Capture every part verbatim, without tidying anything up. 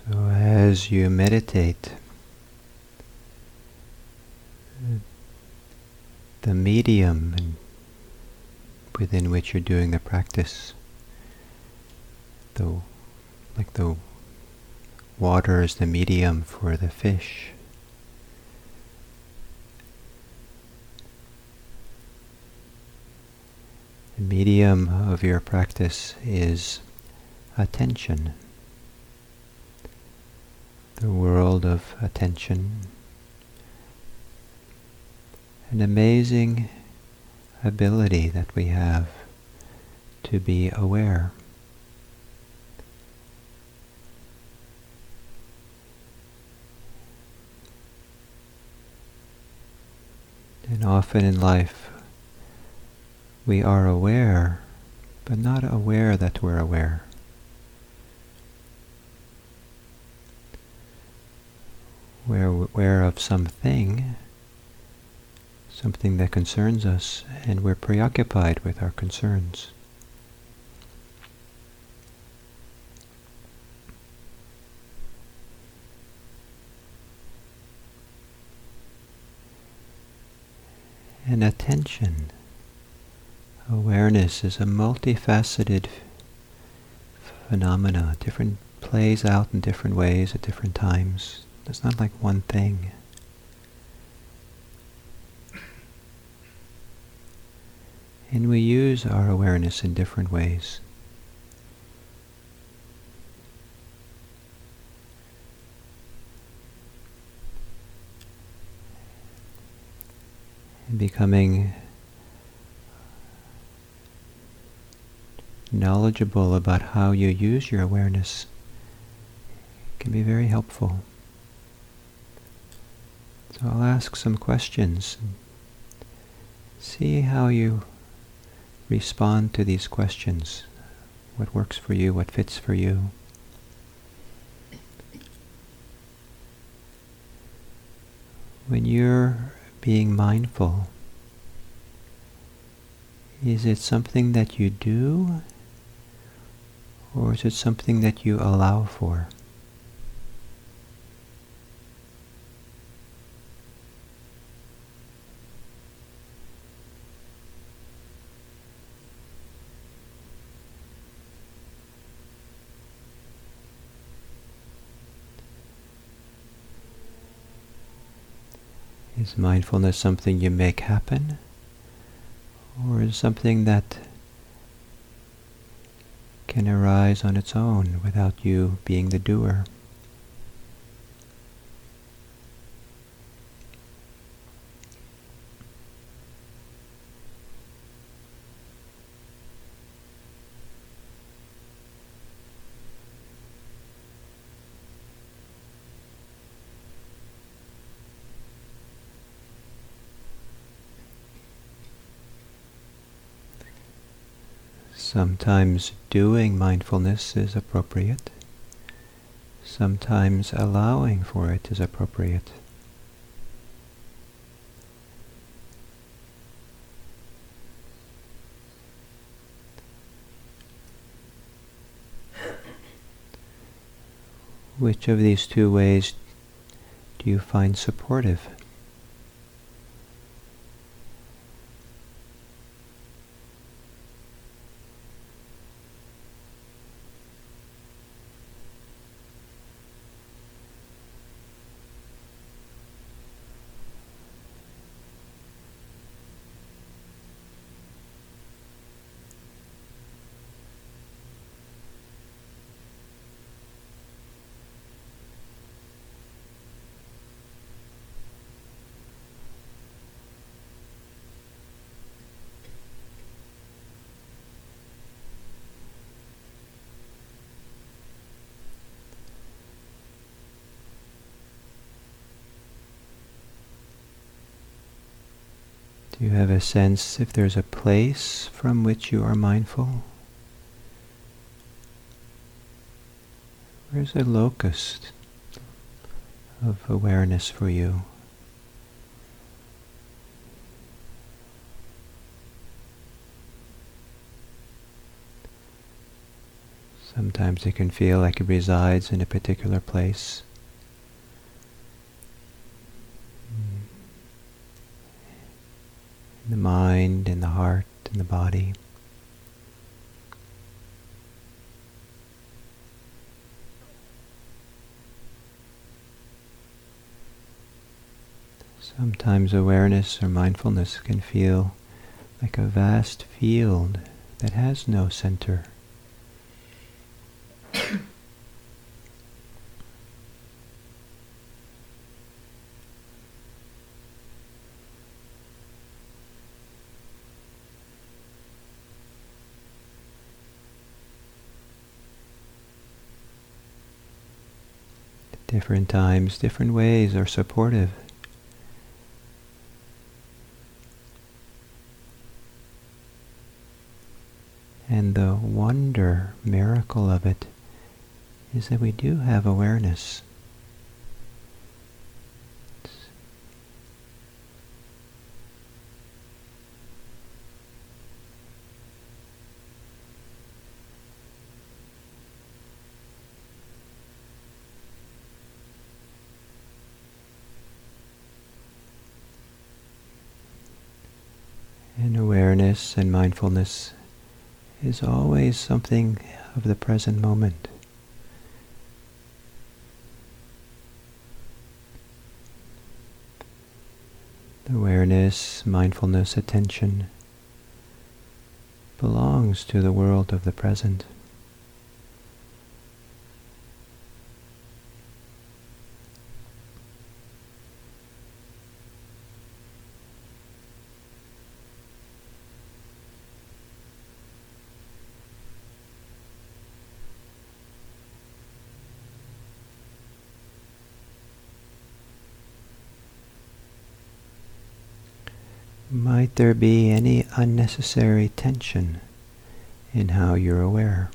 So as you meditate, the medium within which you're doing the practice, the, like the water is the medium for the fish. The medium of your practice is attention, the world of attention, an amazing ability that we have to be aware. And often in life, we are aware, but not aware that we're aware. We're aware of something, something that concerns us, and we're preoccupied with our concerns. And attention, awareness is a multifaceted phenomena. Different plays out in different ways at different times. It's not like one thing. And we use our awareness in different ways. And becoming knowledgeable about how you use your awareness can be very helpful. So I'll ask some questions. See how you respond to these questions. What works for you, what fits for you. When you're being mindful, is it something that you do, or is it something that you allow for? Is mindfulness something you make happen, or is something that can arise on its own without you being the doer? Sometimes doing mindfulness is appropriate. Sometimes allowing for it is appropriate. Which of these two ways do you find supportive? Do you have a sense if there's a place from which you are mindful? Where's a locus of awareness for you? Sometimes it can feel like it resides in a particular place. In the mind, in the heart, in the body. Sometimes awareness or mindfulness can feel like a vast field that has no center. Different times, different ways are supportive. And the wonder, miracle of it is that we do have awareness. And awareness and mindfulness is always something of the present moment. Awareness, mindfulness, attention belongs to the world of the present. Might there be any unnecessary tension in how you're aware?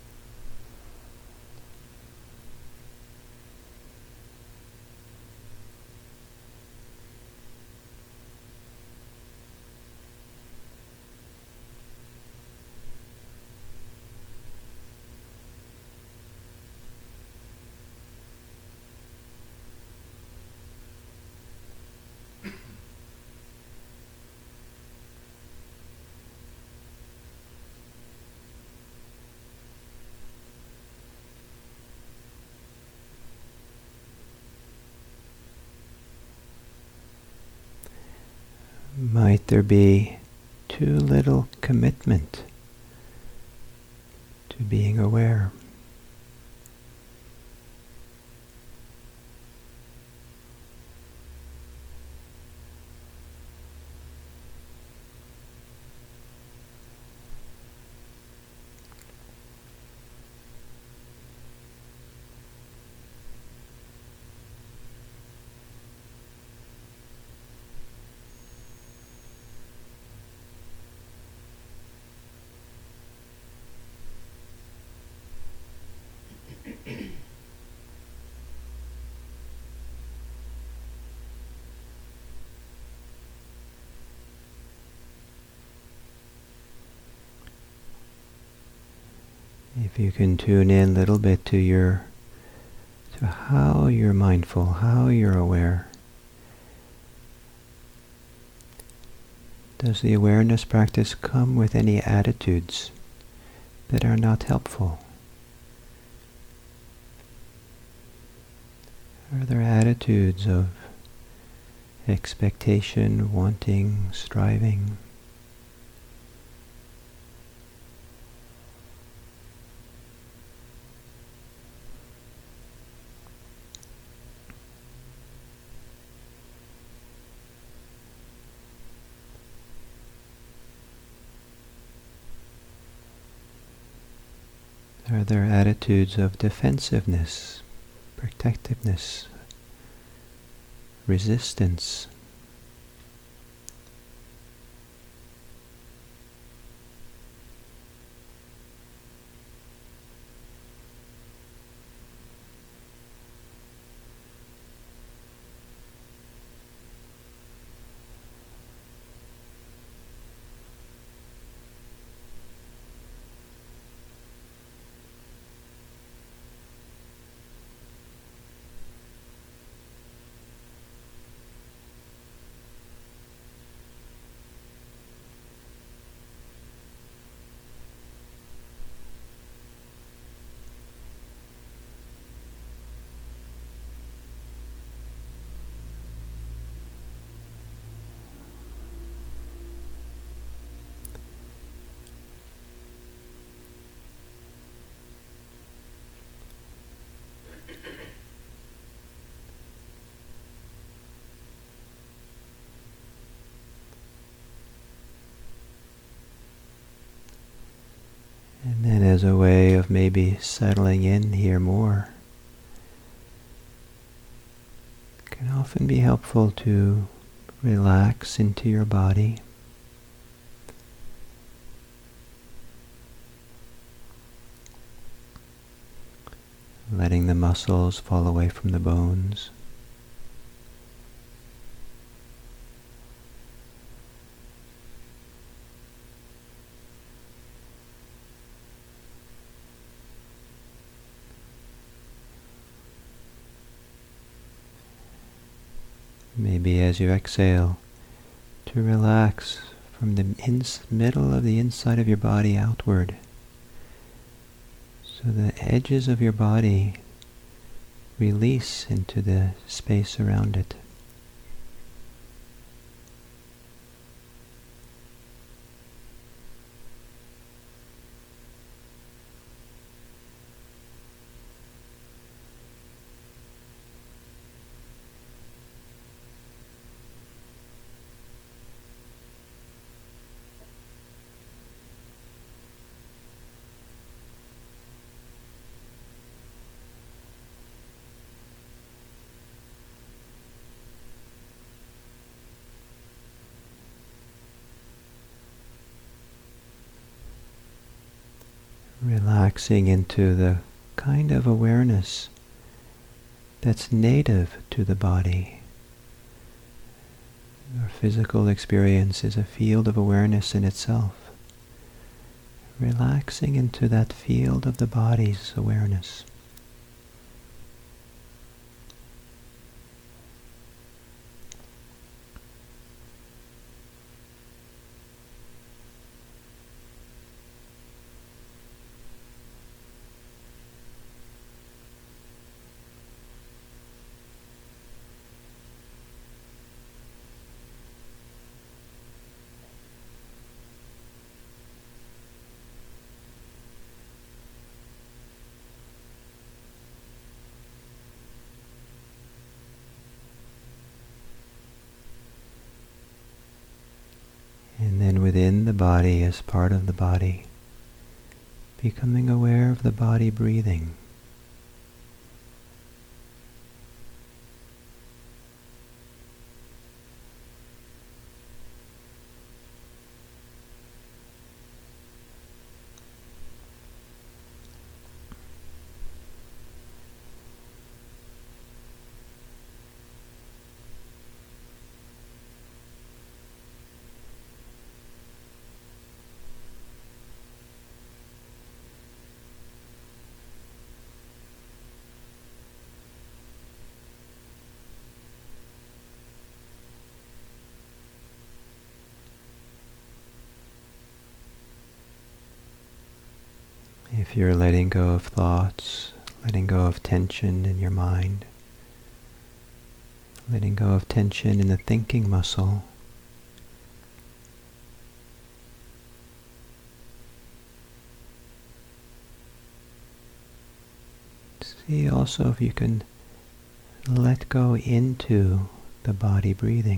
Might there be too little commitment to being aware? If you can tune in a little bit to your, to how you're mindful, how you're aware. Does the awareness practice come with any attitudes that are not helpful? Are there attitudes of expectation, wanting, striving? Are there attitudes of defensiveness, protectiveness, resistance? as a way of maybe settling in here more, it can often be helpful to relax into your body. Letting the muscles fall away from the bones. Maybe as you exhale, to relax from the ins- middle of the inside of your body outward. So the edges of your body release into the space around it. Relaxing into the kind of awareness that's native to the body. Our physical experience is a field of awareness in itself. Relaxing into that field of the body's awareness. And then within the body, as part of the body, becoming aware of the body breathing. If you're letting go of thoughts, letting go of tension in your mind, letting go of tension in the thinking muscle, see also if you can let go into the body breathing.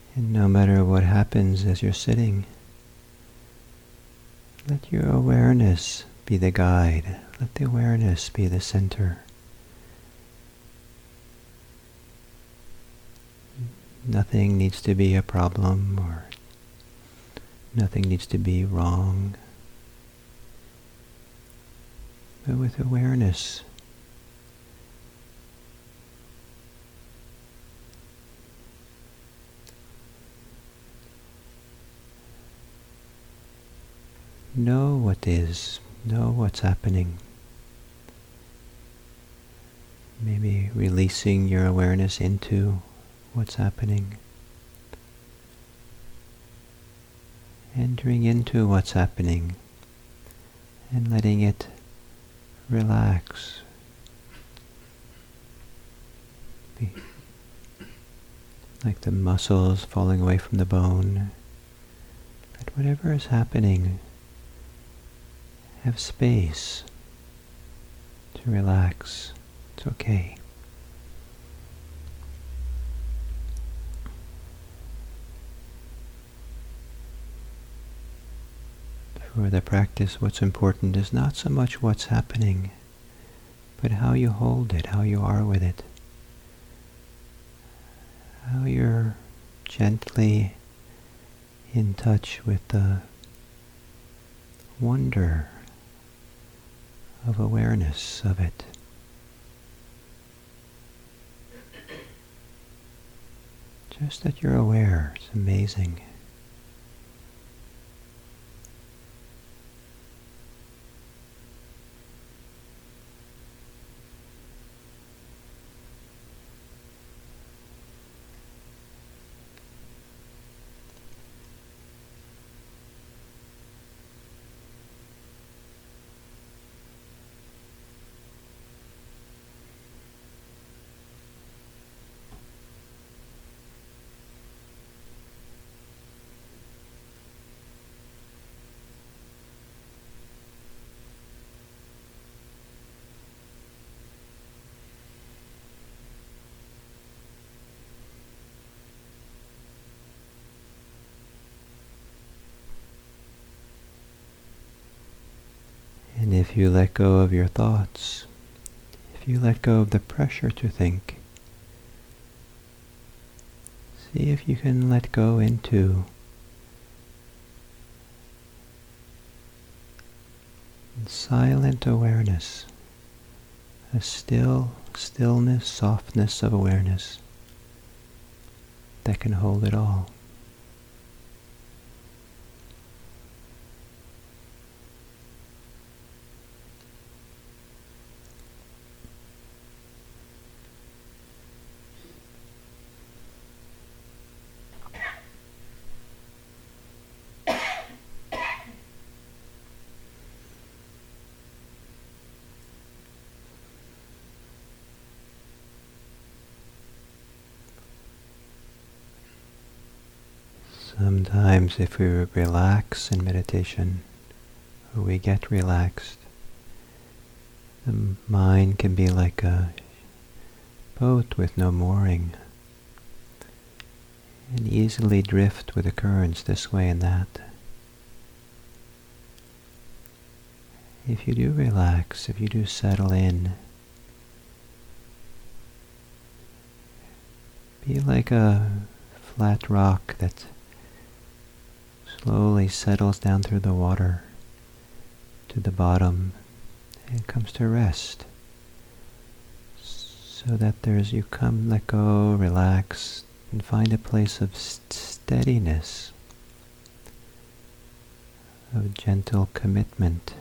And no matter what happens as you're sitting, let your awareness be the guide. Let the awareness be the center. Nothing needs to be a problem, or nothing needs to be wrong. But with awareness, know what is, know what's happening. Maybe releasing your awareness into what's happening. Entering into what's happening and letting it relax. Be like the muscles falling away from the bone. Let whatever is happening have space to relax. It's okay. For the practice, what's important is not so much what's happening, but how you hold it, how you are with it. How you're gently in touch with the wonder of awareness of it. Just that you're aware, it's amazing. And if you let go of your thoughts, if you let go of the pressure to think, see if you can let go into silent awareness, a still stillness, softness of awareness that can hold it all. Sometimes if we relax in meditation, or we get relaxed, the mind can be like a boat with no mooring, and easily drift with the currents this way and that. If you do relax, if you do settle in, be like a flat rock that slowly settles down through the water to the bottom and comes to rest. So that there's, you come, let go, relax, and find a place of st- steadiness, of gentle commitment.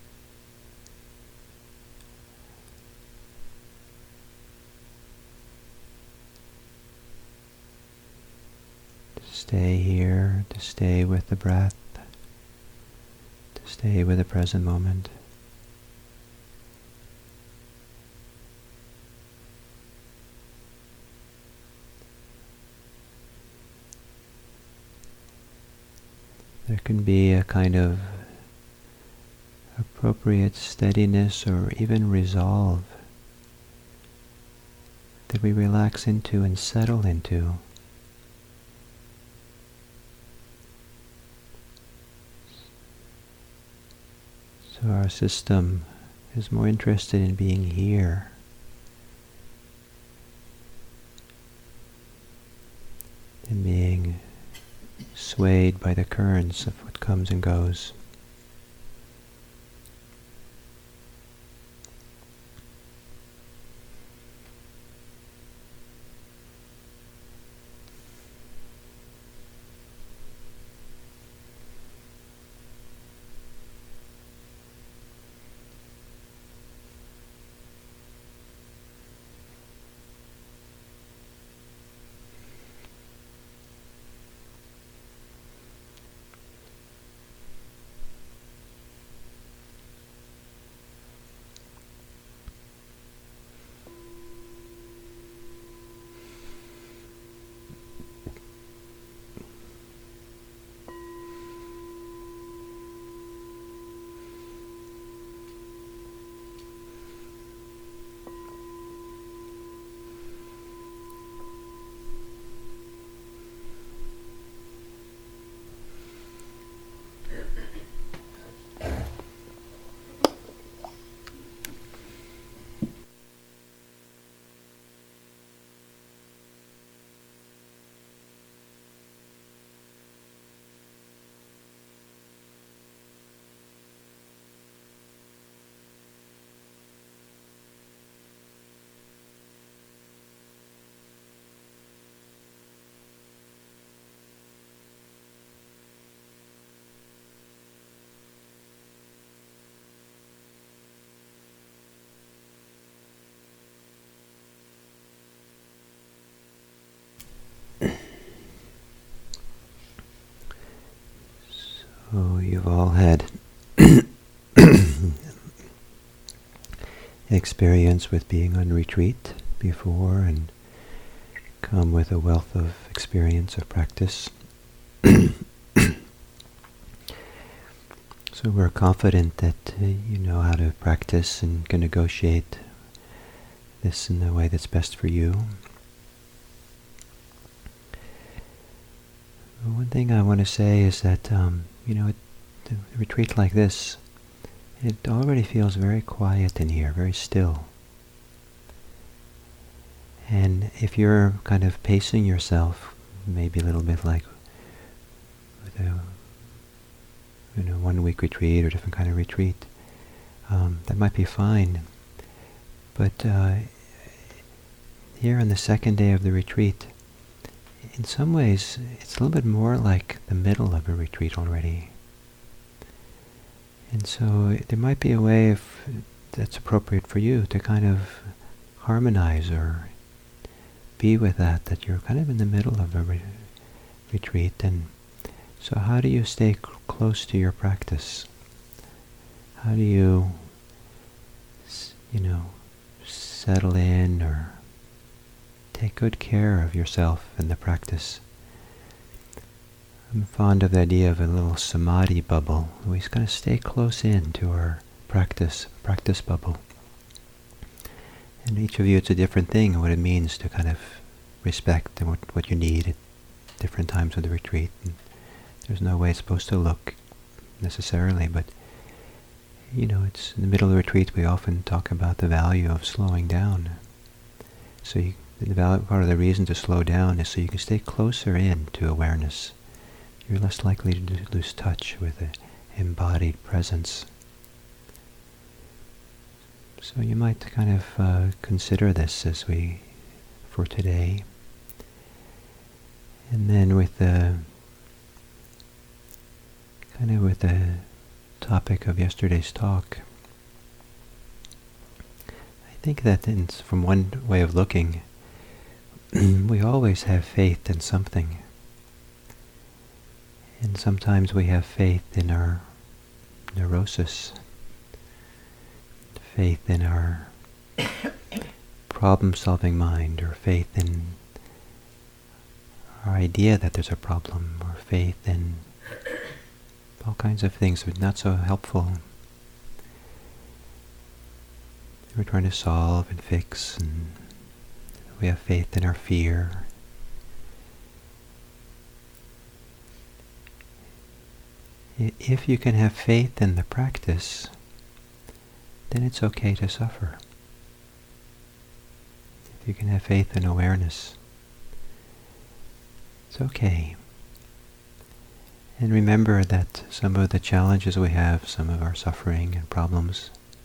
Stay here, to stay with the breath, to stay with the present moment. There can be a kind of appropriate steadiness or even resolve that we relax into and settle into. So our system is more interested in being here than being swayed by the currents of what comes and goes. So you've all had experience with being on retreat before and come with a wealth of experience of practice. So we're confident that uh, you know how to practice and can negotiate this in the way that's best for you. One thing I want to say is that, um, you know, a retreat like this, it already feels very quiet in here, very still. And if you're kind of pacing yourself, maybe a little bit like with a you know, one-week retreat or different kind of retreat, um, that might be fine. But uh, here on the second day of the retreat, in some ways, it's a little bit more like the middle of a retreat already. And so there might be a way, if that's appropriate for you, to kind of harmonize or be with that, that you're kind of in the middle of a re- retreat. And so how do you stay c- close to your practice? How do you, s- you know, settle in or take good care of yourself in the practice? I'm fond of the idea of a little samadhi bubble. We just kind of stay close in to our practice, practice bubble. And each of you, it's a different thing, what it means to kind of respect and what, what you need at different times of the retreat. And there's no way it's supposed to look necessarily, but you know, it's in the middle of the retreat we often talk about the value of slowing down. So you, the value, part of the reason to slow down is so you can stay closer in to awareness. You're less likely to lose touch with the embodied presence. So you might kind of uh, consider this as we, for today. And then with the, kind of with the topic of yesterday's talk, I think that in, from one way of looking, we always have faith in something. And sometimes we have faith in our neurosis, faith in our problem-solving mind, or faith in our idea that there's a problem, or faith in all kinds of things that are not so helpful. We're trying to solve and fix, and we have faith in our fear. If you can have faith in the practice, then it's okay to suffer. If you can have faith and awareness, it's okay. And remember that some of the challenges we have, some of our suffering and problems,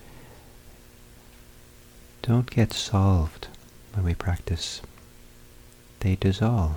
don't get solved when we practice. They dissolve.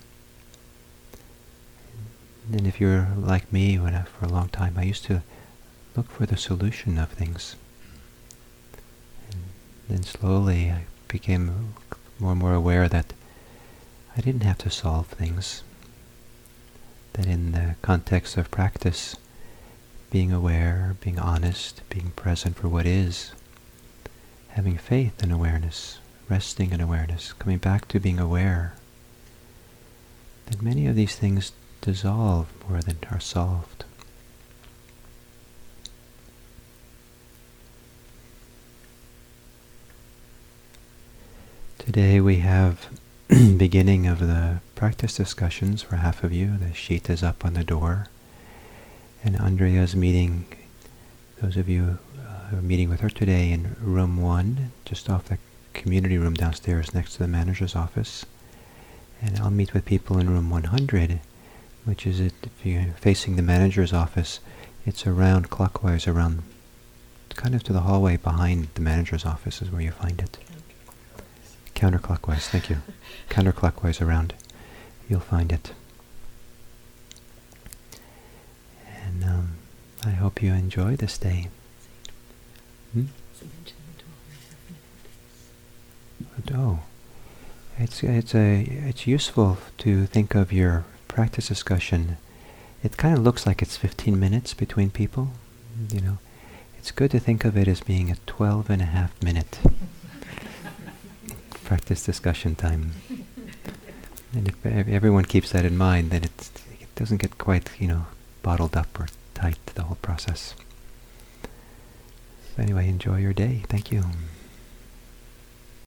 And if you're like me, when I, for a long time I used to look for the solution of things. And then slowly I became more and more aware that I didn't have to solve things. That in the context of practice, being aware, being honest, being present for what is, having faith and awareness, resting in awareness, coming back to being aware, that many of these things dissolve more than are solved. Today we have beginning of the practice discussions for half of you. The sheet is up on the door. And Andrea's meeting, those of you uh, who are meeting with her today in room one, just off the community room downstairs next to the manager's office. And I'll meet with people in room one hundred, which is, it, if you're facing the manager's office, it's around clockwise, around kind of to the hallway behind the manager's office is where you find it. Counterclockwise, thank you. Counterclockwise around, you'll find it. And um, I hope you enjoy this day. Hmm? Oh, it's it's a it's useful to think of your practice discussion. It kind of looks like it's fifteen minutes between people. You know, it's good to think of it as being a twelve and a half minute practice discussion time. And if everyone keeps that in mind, then it's, it doesn't get quite, you know, bottled up or tight, the whole process. So anyway, enjoy your day. Thank you.